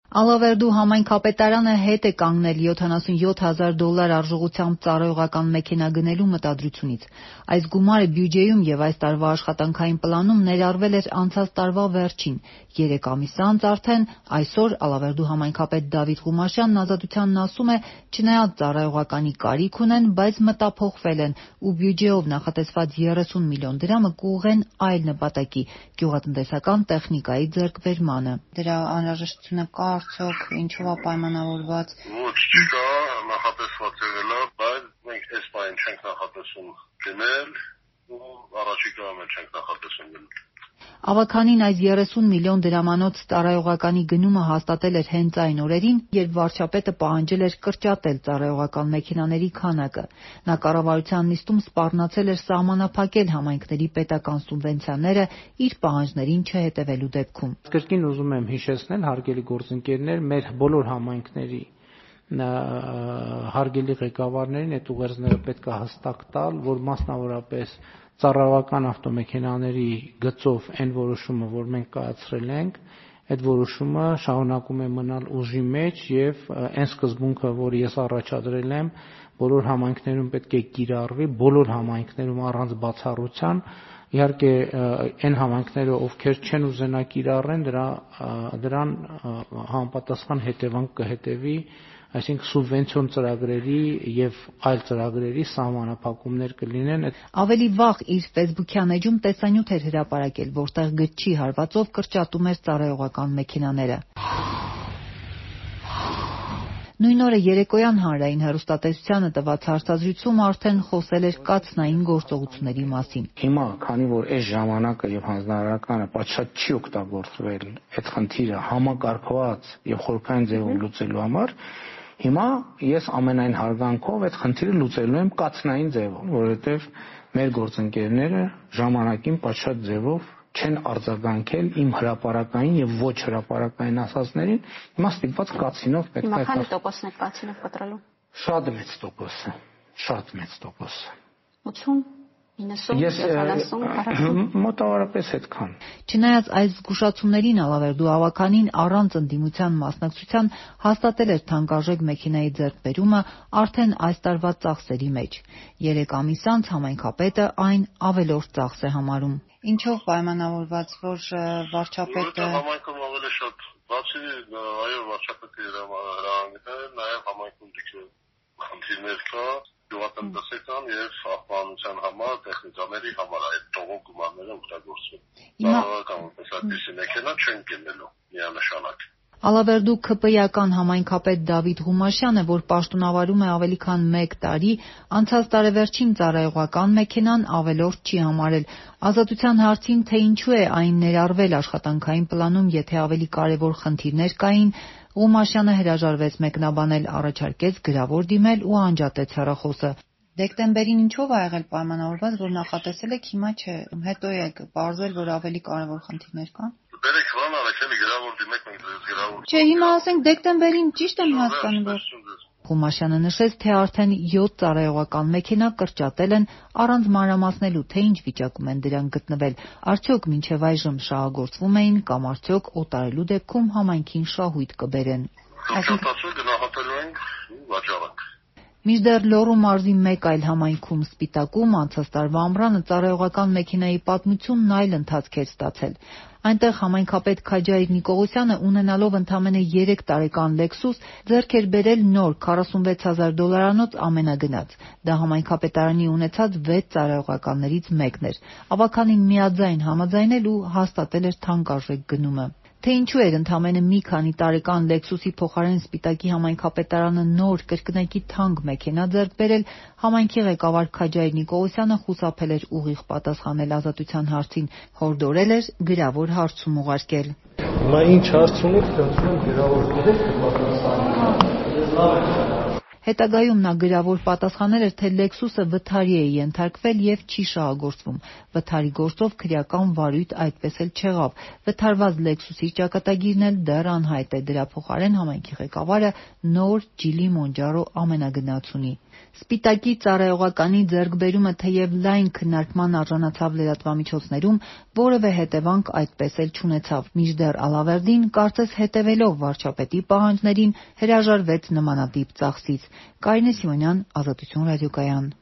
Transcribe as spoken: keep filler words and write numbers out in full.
Ալավերդու համայնքապետարանը հետ է կանգնել յոթանասունյոթ հազար դոլար արժողությամբ ծառայողական մեքենա գնելու մտադրությունից։ Այս գումարը բյուջեում եւ այս տարվա աշխատանքային պլանում ներառվել էր անցած տարվա վերջին։ Երեք ամիս անց արդեն այսօր Ալավերդու համայնքապետ Դավիթ Ղումաշյանն Ազատությանն ասում է, չնայած ծառայողականի կարիք ունեն, բայց մտափոխվել են ու բյուջեով նախատեսված երեսուն միլիոն դրամը կուղղեն այլ նպատակի՝ գյուղատնտեսական տեխնիկայի ձեռքբերմանը։ Դրա անհրաժեշտությունը կա արդյոք, ինչով է պայմանավորված։ Ոչ, չկա, նախատեսված եղել է, բայց մենք այս բանը չենք նախատեսում գնել ու առաջիկայում չենք նախատեսում գնել։ Ավագանին այս երեսուն միլիոն դրամանոց ծառայողականի գնումը հաստատել էր հենց այն օրերին, երբ վարչապետը պահանջել էր կրճատել ծառայողական մեքենաների քանակը։ Նա կառավարության նիստում սպառնացել էր սահմանափակել համայնքների պետական սուբվենցիաները իր պահանջներին չհետևելու դեպքում։ Կրկին ուզում եմ հիշեցնել, հարգելի գործընկերներ, մեր բոլոր համայնքների հարգելի ղեկավարներին այդ ուղերձները պետք է հստակ տալ, որ մասնավորապես ծառայողական ավտոմեքենաների գծով այն որոշումը, որ մենք կայացրել ենք, այդ որոշումը շարունակում է մնալ ուժի մեջ եւ այն սկզբունքը, որ ես առաջադրել եմ, բոլոր համայնքներում պետք է կիրառվի, բոլոր համայնքներում առանց բացառության։ Իհարկե այն համայնքները, ովքեր չեն ուզենա կիրառեն, դրա դրան համապատասխան հետևանք կհետևի, այսինքն սուբվենցիոն ծրագրերի եւ այլ ծրագրերի սահմանափակումներ կլինեն։ Ավելի վաղ իր ֆեյսբուքյան էջում տեսանյութ էր հրապարակել, որտեղ գծչի հարվածով կրճատում էր ծառայողական մեքենաները։ Նույն օրը երեկոյան հանրային հեռուստատեսությանը տված հարցազրույցում արդեն խոսել էր կաթսնային գործողությունների մասին։ Հիմա, քանի որ այս ժամանակը եւ հանձնարարականը պատշաճ չի օգտագործվել այդ խնդիրը համակարգված եւ խորքային ձևով լուծելու համար, հիմա ես ամենայն հարգանքով այդ խնդիրը լուծելու եմ կաթսնային ձևով, որովհետեւ մեր գործընկերները ժամանակին պատշաճ ձևով չեն արձագանքել իմ հրապարակային եւ ոչ հրապարակային ասածներին, հիմա ստիպված կացինով պետք է։ Հիմա քանի տոկոսն է կացինով կտրելու։ Շատ մեծ տոկոս է, շատ մեծ տոկոս։ ութուն, իննսուն, քանասուն, մոտավորապես այդքան։ Չնայած այս զգուշացումներին Ալավերդու ավականին առանց ընդդիմության մասնակցության հաստատել էր թանկարժեք մեքենայի ձեռքբերումը արդեն այս տարվա ծախսերի մեջ։ Երեք ամիս անց համայնքապետը այն ավելորդ ծախս է համարում։ Ինչով պայմանավորված, որ վարչապետը համայնքում ավելի շատ բացի այո վարչապետի հրահանգները, նաև համայնքում դիքը խնդիրներ կա գյուղատնտեսական եւ աղբանության համար, տեխնիկաների համար այդ տողող գումարները օգտագործվում։ Ծառայողական ուսումնասիրության մեքենա չեն գնելու միանշանակ։ Ալավերդու ՔՊ-ական համայնքապետ Դավիթ Ղումաշյանը, որ պաշտոնավարում է ավելի քան մեկ տարի, անցած տարեվերջին ծառայողական մեքենան ավելորդ չի համարել։ Ազատության հարցին, թե ինչու է այն ներառվել աշխատանքային պլանում, եթե ավելի կարևոր խնդիրներ կային, Ղումաշյանը հրաժարվեց մեկնաբանել, առաջարկեց գրավոր դիմել ու անջատեց հեռախոսը։ Դեկտեմբերին ինչով ա եղել պայմանավորված, որ նախատեսել եք, հիմա չէ, հետո եք պարզել, որ ավելի կարևոր խնդիրներ կան։ Բերեք բան արեք, էլի գրավոր դիմեք, մենք դες գրավոր։ Չէ, հիմա ասենք դեկտեմբերին ճիշտ եմ հասկանում, որ Ղումաշյանը նշեց, թե արդեն յոթ ծառայողական մեքենա կրճատել են առանց մանրամասնելու, թե ինչ վիճակում են դրանք գտնվել, արդյոք մինչև այժմ շահագործվում էին կամ արդյոք օտարելու դեպքում համայնքին շահույթ կբերեն։ Այսինքն գնահատելու ենք վաճառանք։ Մինչդեռ Լոռու մարզի մեկ այլ համայնքում Սպիտակում անցած տարվա ամռանը ծառայողական մեքենայի պատմությունն այլ ընթացք էր ստացել։ Այնտեղ համայնքապետ Քաջայր Նիկողոսյանը, ունենալով ընդամենը երեք տարեկան Lexus, ձեռք էր բերել նոր քառասունվեց հազար դոլարանոց ամենագնաց։ Դա համայնքապետարանի ունեցած վեց ծառայողականներից մեկն էր։ Ավականին միաձայն համաձայնել ու հաստատել էր թանկարժեք գնումը։ Թե ինչու էր ընդամենը մի քանի տարեկան Lexus-ի փոխարեն Սպիտակի համայնքապետարանը նոր կրկնակի թանկ մեքենա ձեռք բերել, համայնքի ղեկավար Քաջայր Նիկողոսյանը խուսափել էր ուղիղ պատասխանել Ազատության հարցին, հորդորել էր գրավոր հարցում ուղարկել։ Հիմա ինչ հարց ունեք, կարծում եմ գրավոր գրեք կպատասխանեմ։ Հետագայում նա գրավոր պատասխանել էր, թե Lexus-ը վթարի է ենթարկվել եւ չի շահագործվում։ Վթարի գործով քրեական վարույթ այդպես էլ չեղավ։ Վթարված Lexus-ի ճակատագիրն էլ դեռ անհայտ է։ Դրա փոխարեն համայնքի ղեկավարը նոր Geely Monjaro ամենագնաց ունի։ Սպիտակի ծառայողականի ձեռքբերումը թեև լայն քննարկման արժանացավ լրատվամիջոցներում, որևէ հետևանք այդպես էլ չունեցավ։ Մինչդեռ Ալավերդին, կարծես հետևելով վարչապետի պահանջներին, հրաժարվեց նմանատիպ ծախսից։ Կարինե Սիմոնյան, Ազատություն ռադիոկայան։